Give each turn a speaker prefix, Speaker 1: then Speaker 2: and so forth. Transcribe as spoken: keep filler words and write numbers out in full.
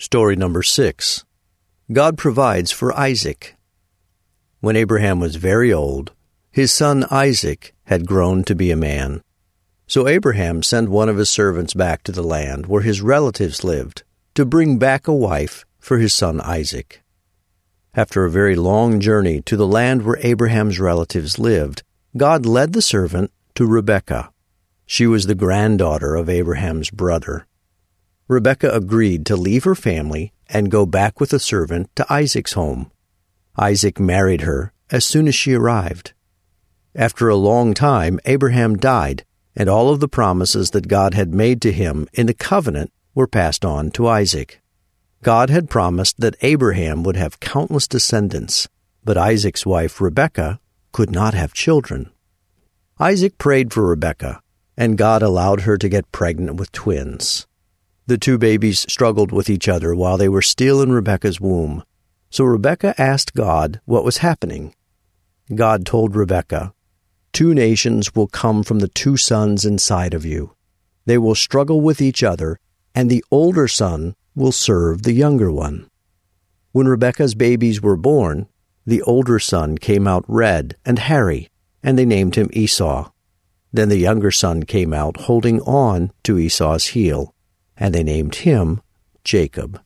Speaker 1: Story number six. God provides for Isaac. When Abraham was very old, his son Isaac had grown to be a man. So Abraham sent one of his servants back to the land where his relatives lived to bring back a wife for his son Isaac. After a very long journey to the land where Abraham's relatives lived, God led the servant to Rebekah. She was the granddaughter of Abraham's brother. Rebekah agreed to leave her family and go back with the servant to Isaac's home. Isaac married her as soon as she arrived. After a long time, Abraham died, and all of the promises that God had made to him in the covenant were passed on to Isaac. God had promised that Abraham would have countless descendants, but Isaac's wife Rebekah could not have children. Isaac prayed for Rebekah, and God allowed her to get pregnant with twins. The two babies struggled with each other while they were still in Rebekah's womb. So Rebekah asked God what was happening. God told Rebekah, "Two nations will come from the two sons inside of you. They will struggle with each other, and the older son will serve the younger one." When Rebekah's babies were born, the older son came out red and hairy, and they named him Esau. Then the younger son came out holding on to Esau's heel, and they named him Jacob.